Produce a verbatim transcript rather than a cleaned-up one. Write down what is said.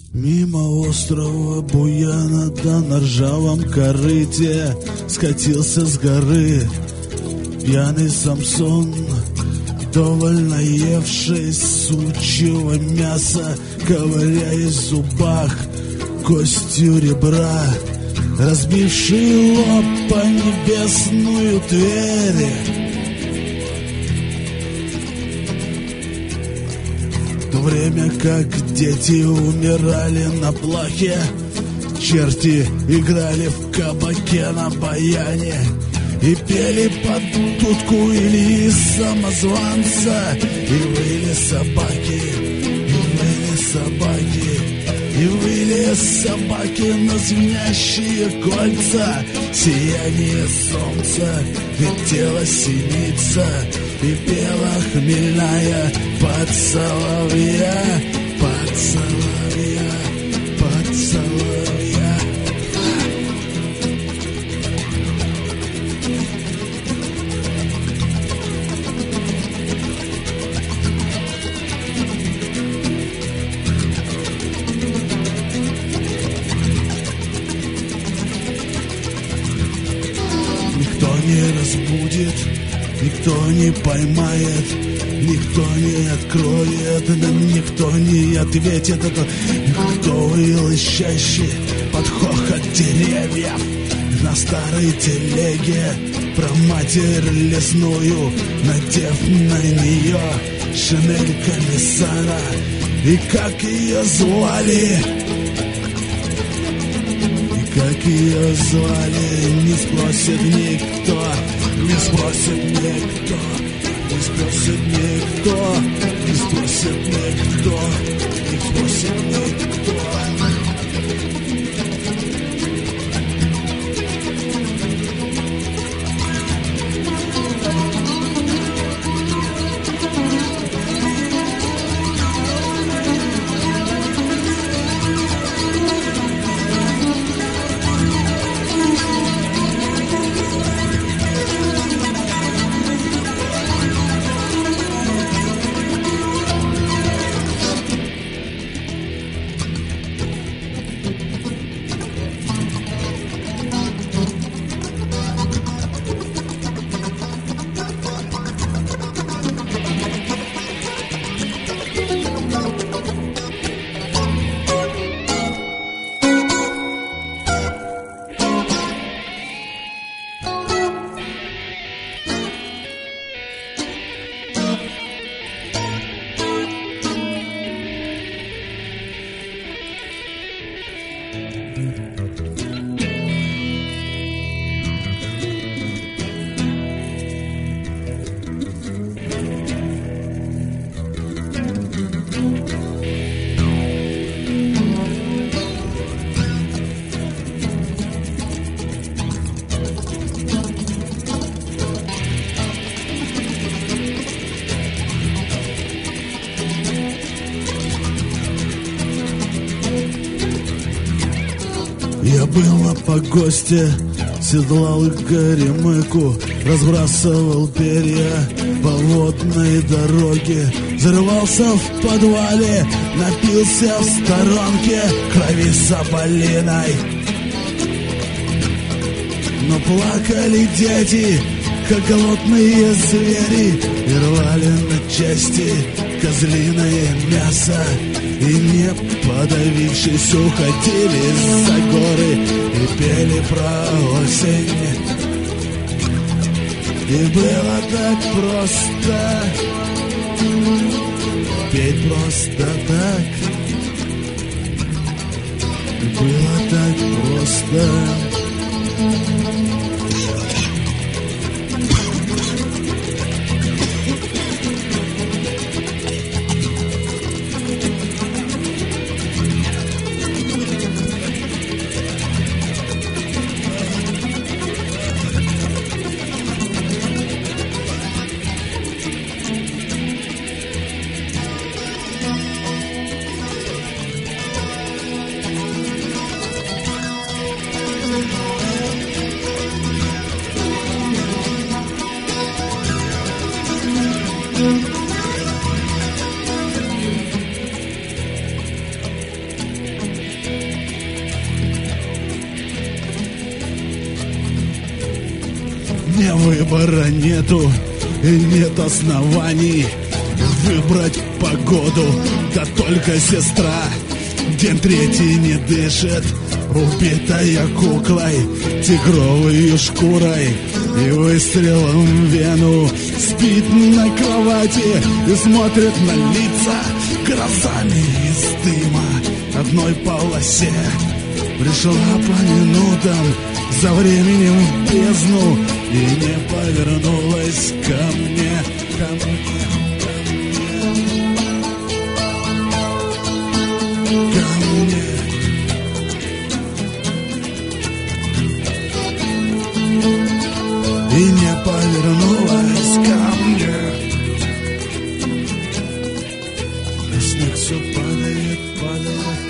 Мимо острова Буяна, да на ржавом корыте скатился с горы пьяный Самсон, довольно евший сучьего мяса, ковыряясь в зубах костью ребра, разбивший лоб по небесную Тверь. В то время как дети умирали на плахе, черти играли в кабаке на баяне и пели под дудку или самозванца, и выли собаки, и выли собаки, и выли собаки на звенящие кольца. Сияние солнца летела синица и пела хмельная под соловья, под соловья, под соловья. Никто не разбудит, никто не поймает, никто не откроет, никто не ответит. Это кто выл чаще под хохот деревьев на старой телеге про матерь лесную, надев на нее шинель комиссара. И как ее звали, и как ее звали, не спросит никто, не спросит никто, не спросит никто, не спросит никто, не спросит никто. Я был на погосте, седлал горемыку, разбрасывал перья по водной дороге, взрывался в подвале, напился в сторонке крови соболиной. Но плакали дети, как голодные звери, и рвали на части козлиное мясо, и не подавившись уходили за горы и пели про осень. И было так просто петь просто так, и было так просто. выбора нету и нет оснований выбрать погоду, да только сестра день третий не дышит, убитая куклой, тигровой шкурой и выстрелом в вену. Спит на кровати и смотрит на лица глазами из дыма одной полосе. Пришла по минутам за временем в бездну и не повернулась ко мне, ко мне, ко мне. И не повернулась ко мне. И снег все падает, падает.